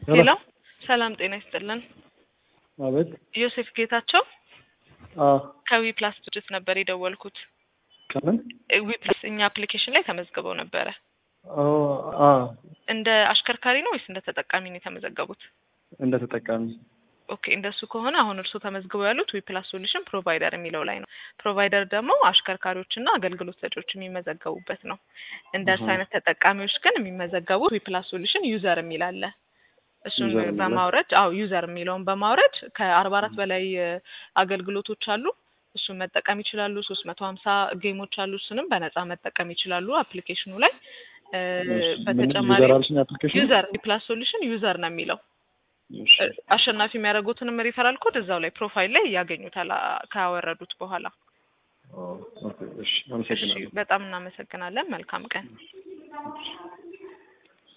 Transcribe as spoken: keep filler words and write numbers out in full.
ሄሎ ሰላም ጤና ይስጥልን። አቤት። ዮሴፍ ጌታቸው አዎ ከዊ ፕላስ ድርጅት ነበር የደወልኩት። ከምን? ዊ ፕላስ እኛ አፕሊኬሽን ላይ ተመዝግበው ነበረ። ኦ አ እንደ አሽከርካሪ ነው ወይስ እንደ ተጠቃሚ ነው የተመዘገቡት? እንደ ተጠቃሚ። ኦኬ እንደሱ ከሆነ አሁን እርሶ ተመዝግበው ያሉት ዊ ፕላስ ሶሉሽን ፕሮቫይደር የሚለው ላይ ነው። ፕሮቫይደር ደግሞ አሽከርካሪዎችና አገልግሎት ሰጪዎች የሚመዘገቡበት ነው። እንደ እርሱ አይነት ተጠቃሚዎች ግን የሚመዘገቡት ዊ ፕላስ ሶሉሽን ዩዘር የሚል አለ። እሱን ዩዘር የሚለው? በማውረድ አው ዩዘር የሚለውን በማውረድ ከአርባ አራት በላይ አገልግሎቶች አሉ። እሱን መጠቀም ይችላሉ። ሶስት መቶ ሀምሳ ጌሞች አሉ። እሱንም በነፃ መጠቀም ይችላሉ አፕሊኬሽኑ ላይ። በተጨማሪ ዩዘር አልሽኝ አፕሊኬሽን ዩዘር ዊ ፕላስ ሶሉሽን ዩዘር ነው የሚለው። እሺ አሸናፊ የሚያደርጉትንም ሪፈራል ኮድ እዛው ላይ ፕሮፋይል ላይ ያገኙታል ካወረዱት በኋላ። ኦ ኦኬ እሺ እሺ አመሰግናለሁ። በጣም እናመሰግናለን። መልካም ቀን።